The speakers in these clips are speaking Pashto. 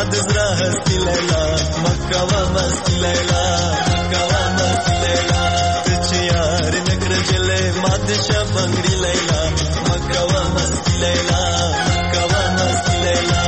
ماد زرا هستی لیلا مکه و مستی لیلا مکه و مستی لیلا تچ یار نکر جله ماد شبنگری لیلا مکه و مستی لیلا مکه و مستی لیلا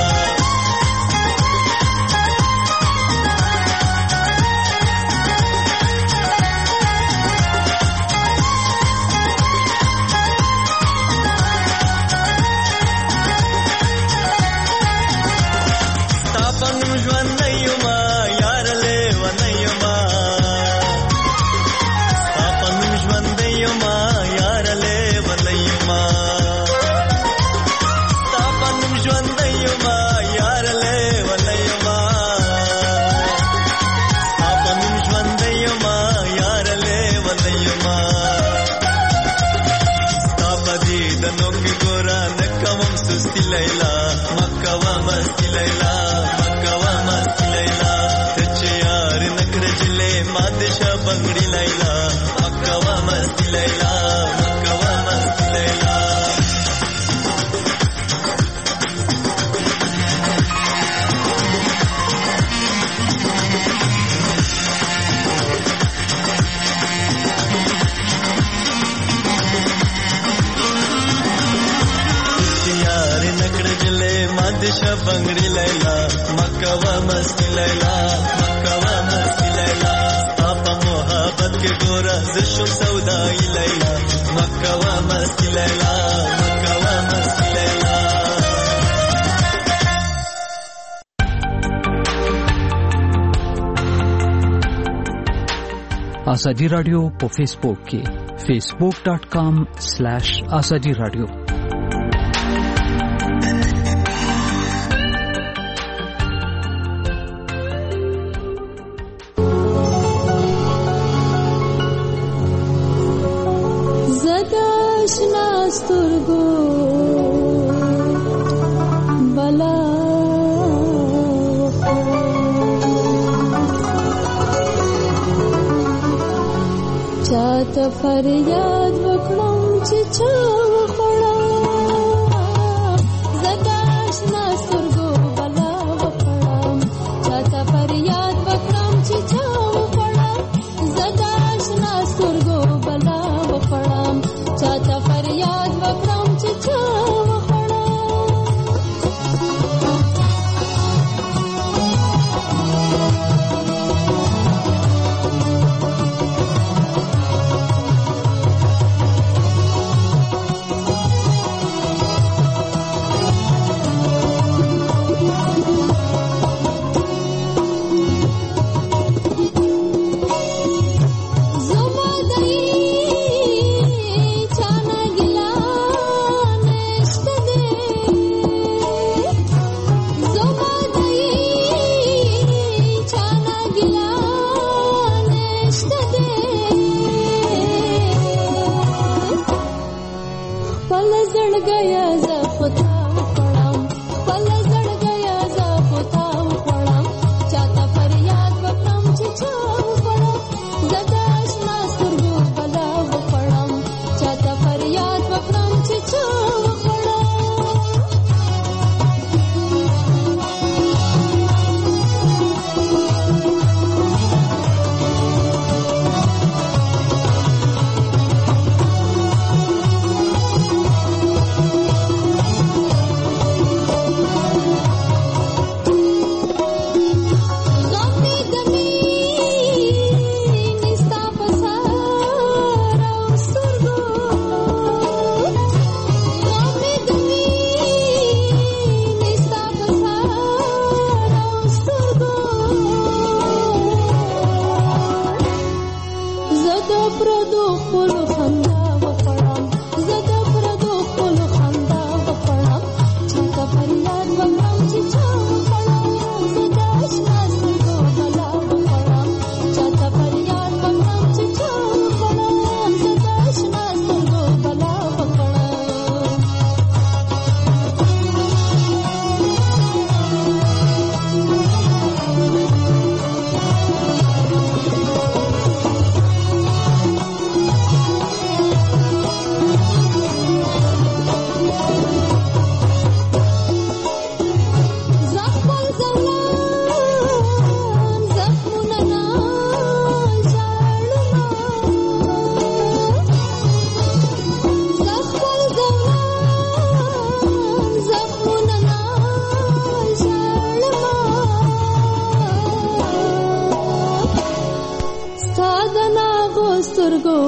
बंगड़ी लैला मक्का व मस्ती लैला मक्का व मस्ती लैला आप मोहब्बत के गोरा जिशु सौदाई लैला मक्का व मस्ती लैला मक्का व मस्ती लैला आजादी रेडियो په فیسبوک کې facebook.com/azadi radio फरियाद वकड़म चिचा वखड़ा जदाश ना सुरगो बला वखड़ा चाचा फरियाद वकड़म चिचा वखड़ा जदाश ना सुरगो बला वखड़ा चाचा फरियाद वकड़म चिचा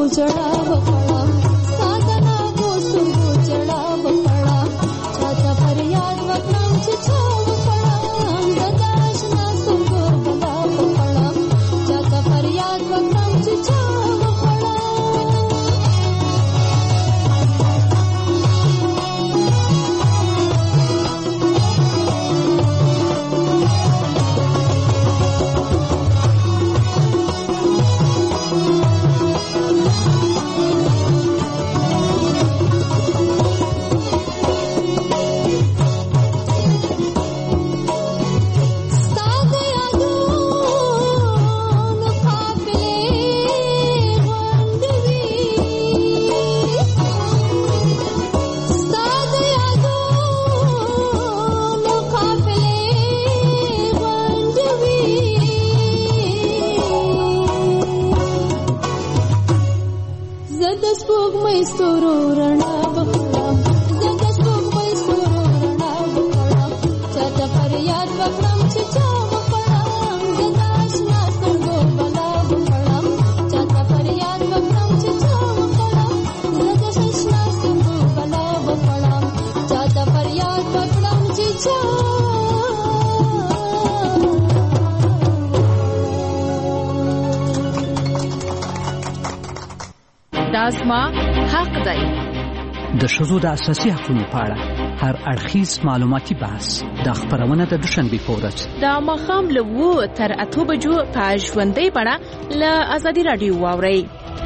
जड़ा बकड़ा साधना को सुरगो जड़ा बकड़ा चाचा फरियाद वक्रम चिचाव पड़ा गदाश ना सुरगो बला बकड़ा चाचा फरियाद वक्रम चिचाव पड़ा دازما حق دی د ښځو د اساسي حقوقو په اړه هر اړخیز معلوماتي بحث د خبرونه د دوشنبې په ورځ د ماښام له 7 تر 8 بجو په ژوندۍ بڼه له ازادي رادیو واورئ.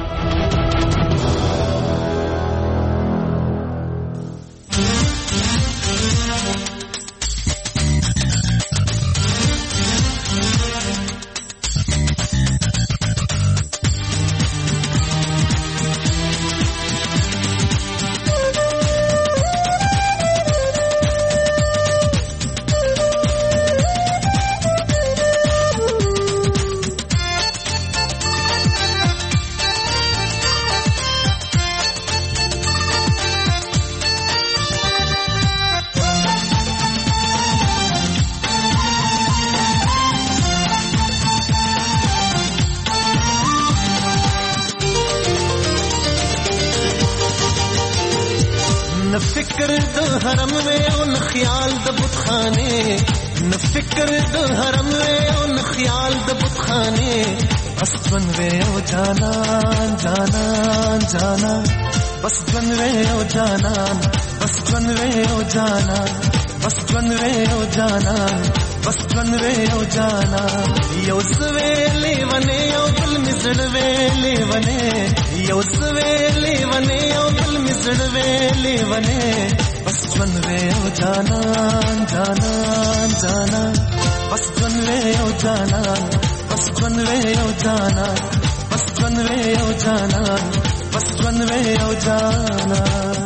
فکر د حرم وې او نه خیال د بتخانه نه فکر د حرم وې او نه خیال د بتخانه بس ژوند وې او جانان جانان جانان بس ژوند وې او جانان بس ژوند وې او جانان بس ژوند وې او جانان بس ژوند وې او جانان یو سویلې ونه او بل مزړ ویلې ونه یو سویلې ونه او بل مزړ ویلې ونه بس ژوند وې او جانان جانان جانان بس ژوند وې او جانان بس ژوند وې او جانان بس ژوند وې او جانان بس ژوند وې او جانان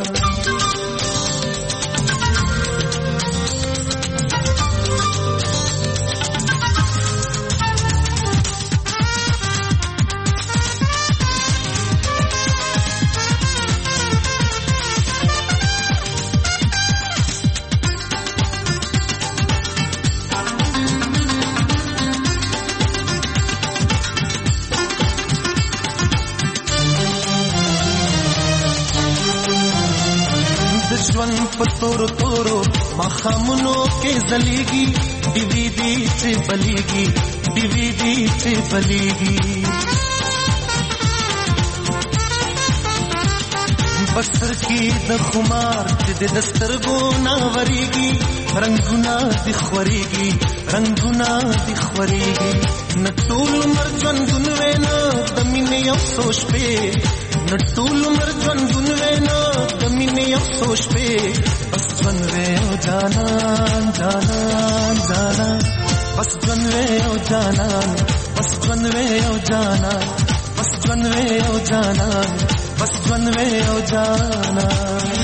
ژوند په تورو تورو مخامونو کې زلیږي ډیوی دی چې بلیږي ډیوی دی چې بلیږي بسر کې د خمار چې د دسترګو ناوريږي رنگونه د خوريږي رنگونه د خوريږي نټول عمر ژوندون وینا د مینې افسوس په نټول عمر ژوندون وینا د مینې افسوس په بس ژوند وې او جانان جانان جانان بس ژوند وې او جانان بس ژوند وې او جانان بس ژوند وې او جانان بس ژوند وې او جانان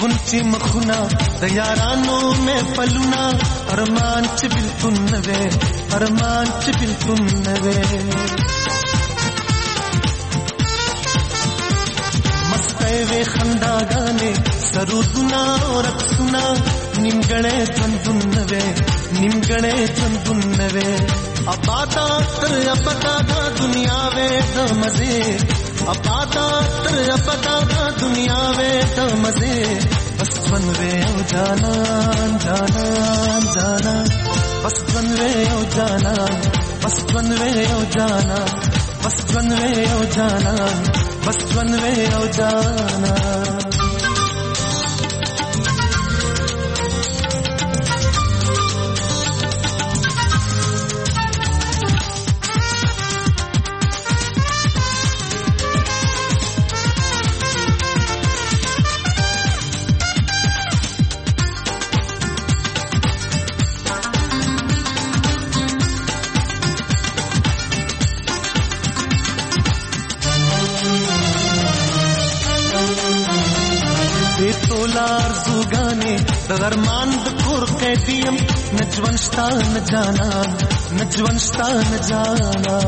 غونچې مخونه د یارانو محفلونه ارمان چې بلکل نه وې ارمان چې بلکل نه وې مستې وې خنداګانې سرودونه او رقصونه نیمګړې ژوندون نه وې نیمګړې ژوندون نه وې ابادا تر ابدا دا دنیا وې د مزې ابادا تر ابدا دا دنیا وې د مزې بس ژوند وې او جانان جانان جانان بس ژوند وې او جانان بس ژوند وې او جانان بس ژوند وې او جانان بس ژوند وې او جانان غرمان د کور قیدیم نجوان شتا نه جانا نجوان شتا نه جانا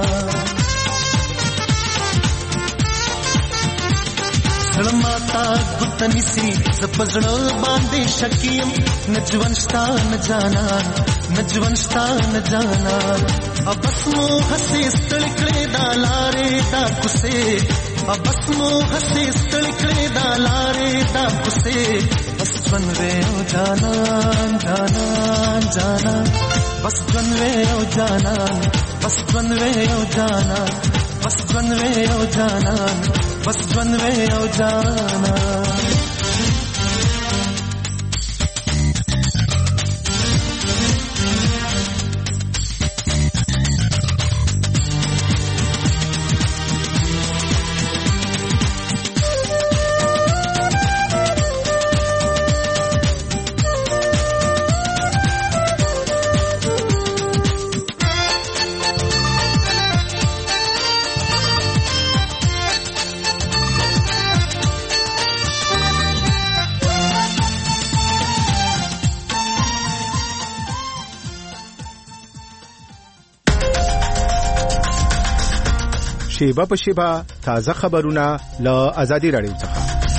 سلماتا ګتنی سي زپزړ باندې شکیم نجوان شتا نه جانا نجوان شتا نه جانا ابسمو حسې ستړي کړې دا لارې دا کوسه ابسمو حسې ستړي کړې دا لارې دا کوسه بس ژوند وې او جانان جانان جانان بس ژوند وې او جانان بس ژوند وې او جانان بس ژوند وې او جانان بس ژوند وې او جانان شیبه په شیبه تازه خبرونه له آزادي رادیو څخه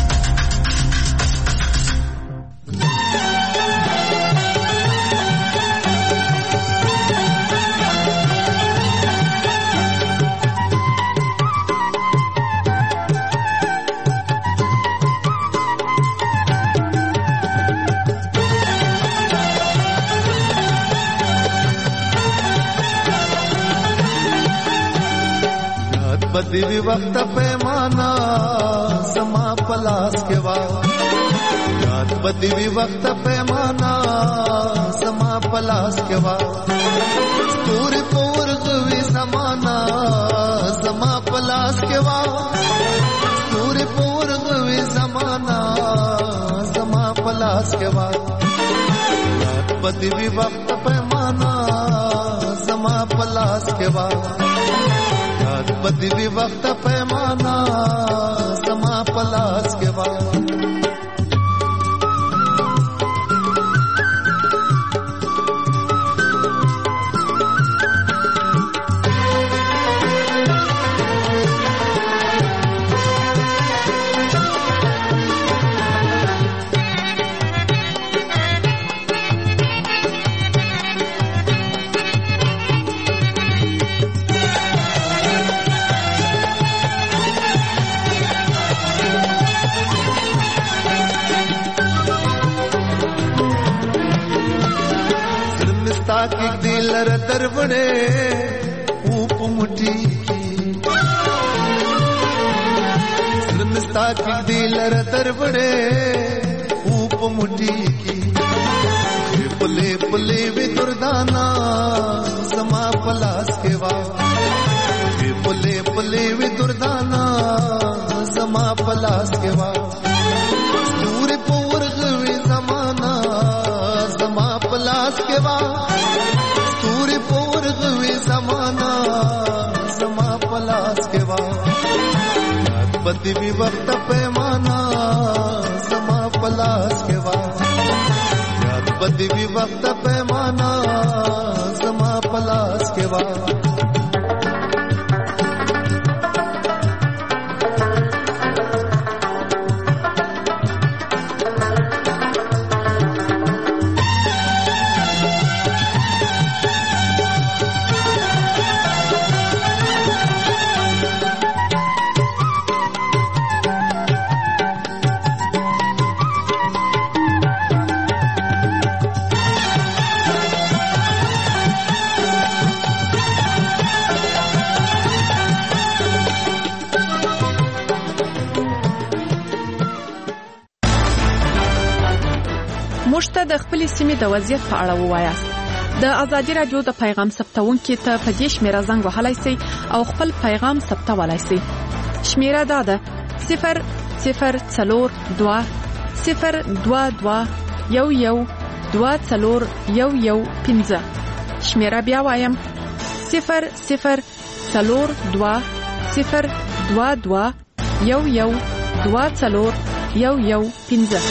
दिवी वक्त पैमाना समा पलास के वा याद बदिवी वक्त पैमाना समा पलास के वा तूरी पोर गुवी समाना समा पलास के वा तूरी पोर गुवी समाना समा पलास के वा याद बदिवी वक्त पैमाना समा पलास के वा बदली वक्त पैमाना समा पलास के बाद दिलर दरवणे ऊप मुठी की श्रमस्ता की दिलर दरवणे ऊप मुठी की पुले पुले विदुर्दाना समा पलास के वा पुले पुले विदुर्दाना समा पलास के वा दूर पोर गवे जमाना समा पलास के वा तूरी पोर गवे जमाना समा पलास के वा बदी भी वक्त पैमाना समा पलास دیوی وقت پیمانا زما پلاس کې وا موږ ته د خپل سیمې د وضعیت په اړه ووایاست. د ازادي رادیو د پیغام ثبتونکو ته په دې شمیره زنګ وهلای شئ او خپل پیغام ثبتولای شئ. شمیره دا ده 0022211241115. شمیره بیا وایم 0022211241115.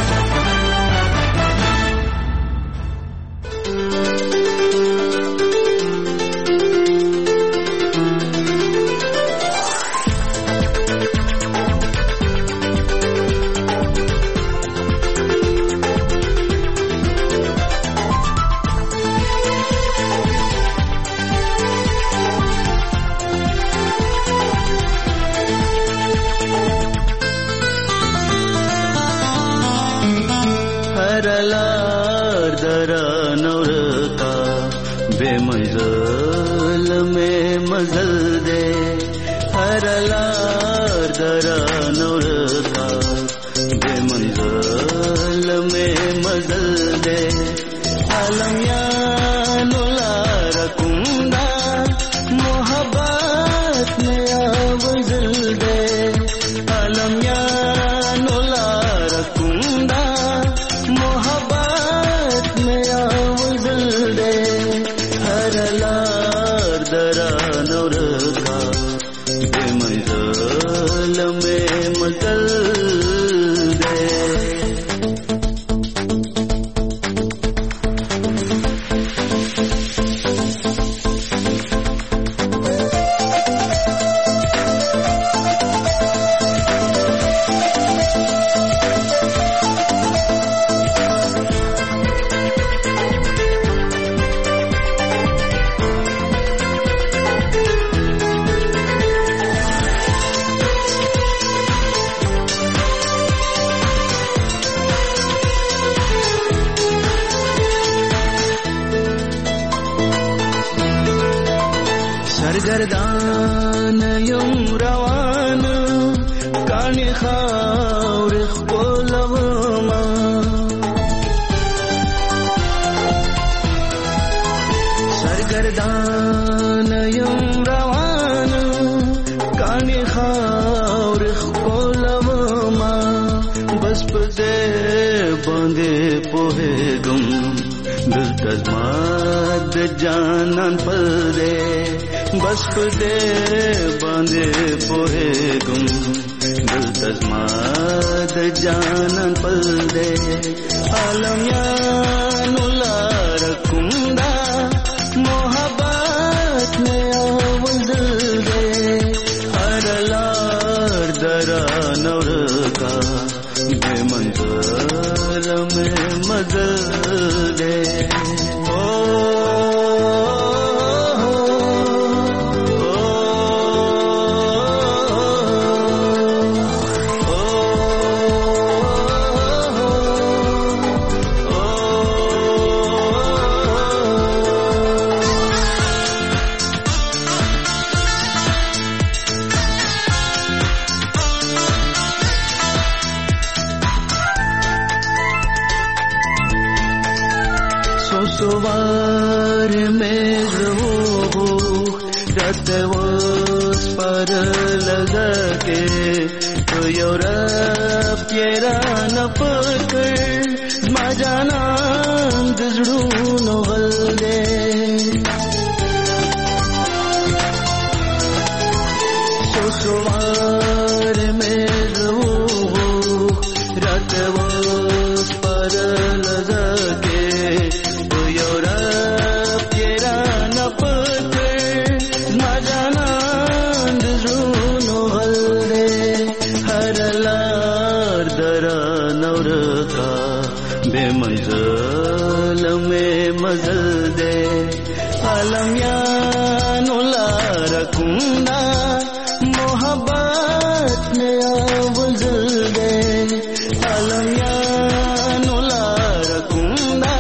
سرگردان یم روان کانی خاور خپلوما سرگردان یم روان کانی خاور خپلوما بس پدې باندې پوهېږم دلته زما د جانان پدې بس پدې باندې پوهېږم دلته زما د جانان پدې عالم یانو لار کوم دا محبت مې اول دې هر لار دران ورکا بے منظر میں مزل دے سوار میں رو رات وس پر لگا کے تو یورپ پیرا نہ پکڑ ما جانا دزڑو نو ولدے سوار میں رو رات وس پر لگا کے मजल दे आलम यानो लारकुंदा मोहब्बत में आवजल दे आलम यानो लारकुंदा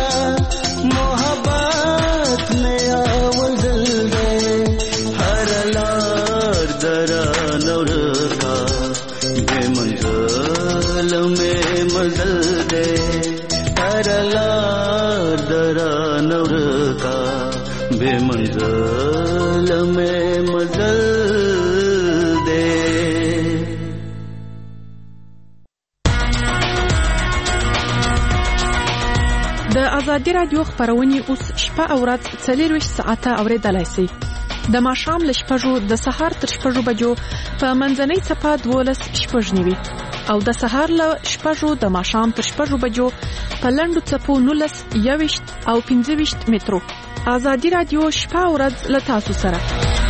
मोहब्बत में आवजल दे हर लार दरा नौरका बेमंजल में मजल दे हर लार दरा नौरका बेमंजल में मजल दे। د ازادي رادیو خبرونه اوس شپه او ورځ 24 ساعته اوریدلای شئ. د ماښام له شپږو د سهار تر شپږو بجو په منځنۍ څپه 12 نیوي او د سهار له شپږو د ماښام تر شپږو بجو په لنډو څپو 19 21 او 25 مترو. ازادي رادیو شپه او ورځ له تاسو سره.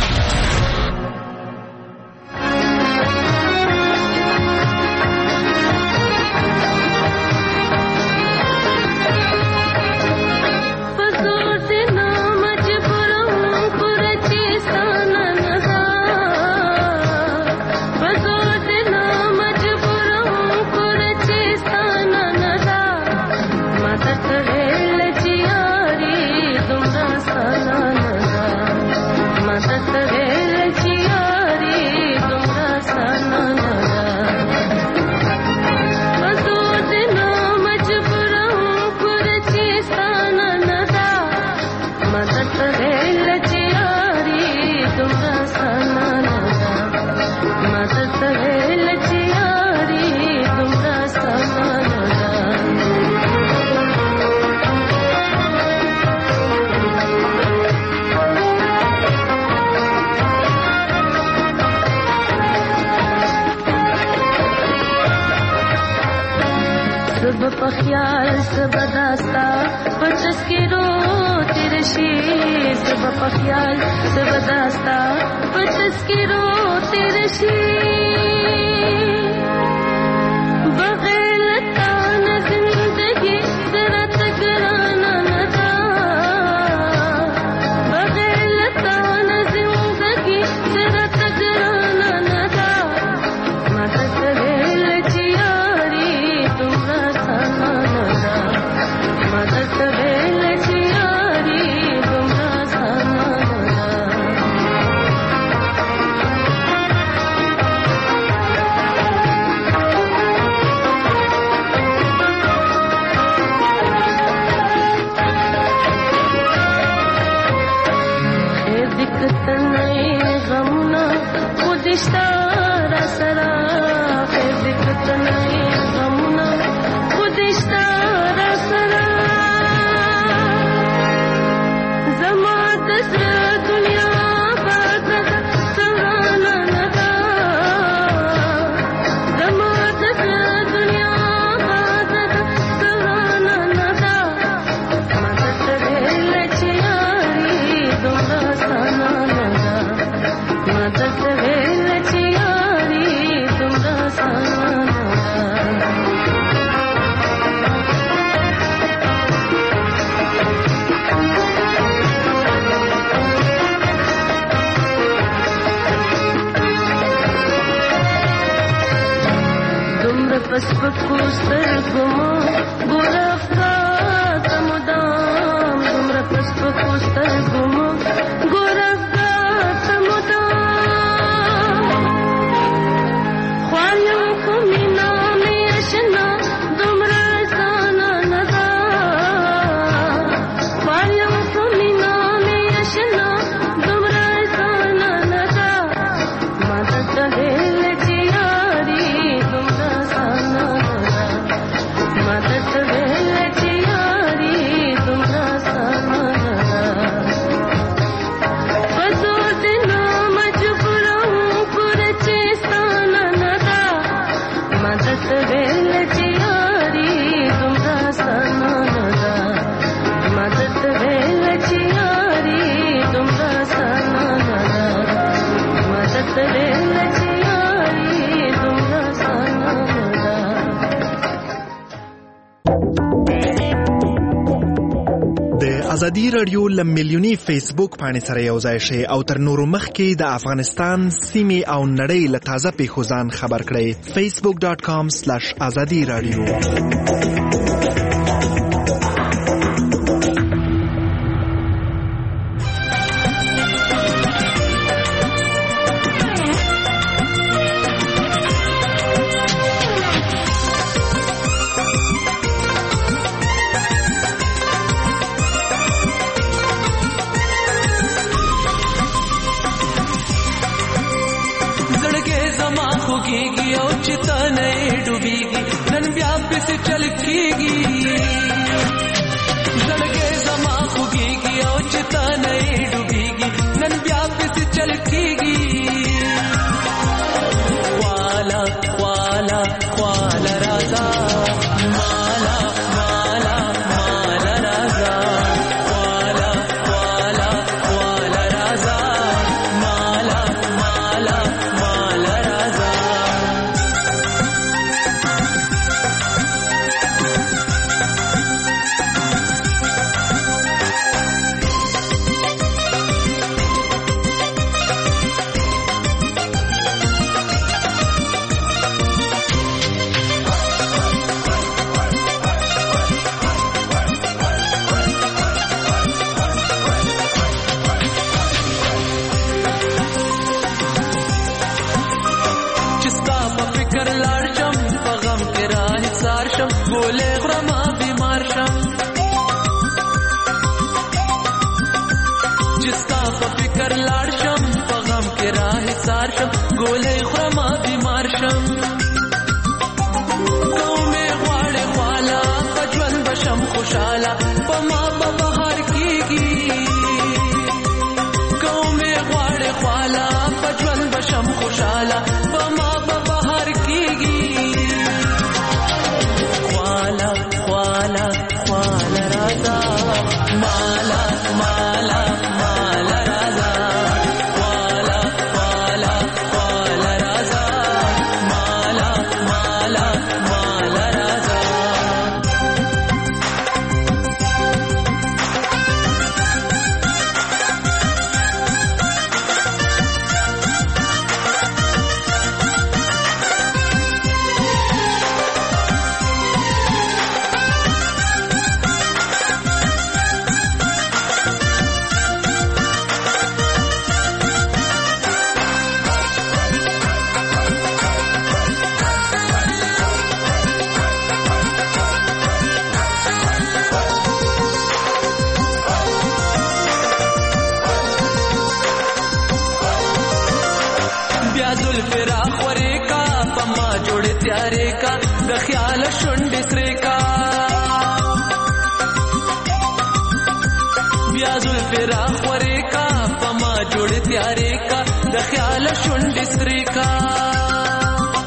पखियाल सबदास्ता पचस के रो तेरे शीर सब पखियाल सबदास्ता पचस के रो तेरे शीर बगैर तान जिंदगी जरा तकराना न था बगैर तान जिंदगी जरा तकराना न था मदद रेल चियारी तुम्हारा मदद वेल चियारी गुमरा साना दिक्कत नहीं गमना खुदिश्ता रसरा दिक्कत नहीं गमना खुदिश्ता रसरा दुनिया बात सवाना नदा जमात दुनिया बात सवाना नदा मदद वेल चियारी दुमरा साना नदा मदद वेल चियारी दुमरा साना पस्पकुस्तर गुमो गोरखा तमुदाम तुमरा पस्पकुस्तर गुमो गोरखा तमुदाम ख्वायों को मीना में अशना तुमरा साना नदा ख्वायों को मीना में अशना तुमरा साना नदा मदद वेल चियारी तुमरा ازادي رادیو له میلیوني فیسبوک پاڼې سره یو ځای شي او تر نورو مخکې د افغانستان سیمې او نړۍ له تازه پیښو ځان خبر کړئ. facebook.com/azadi radio.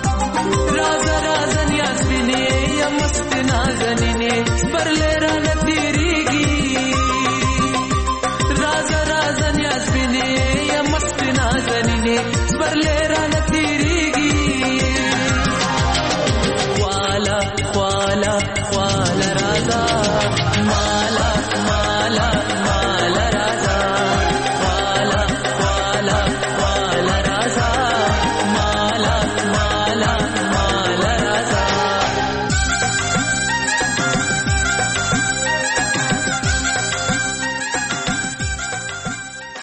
राजा राजन या स्पिने या मस्त नाजनीने परले रानती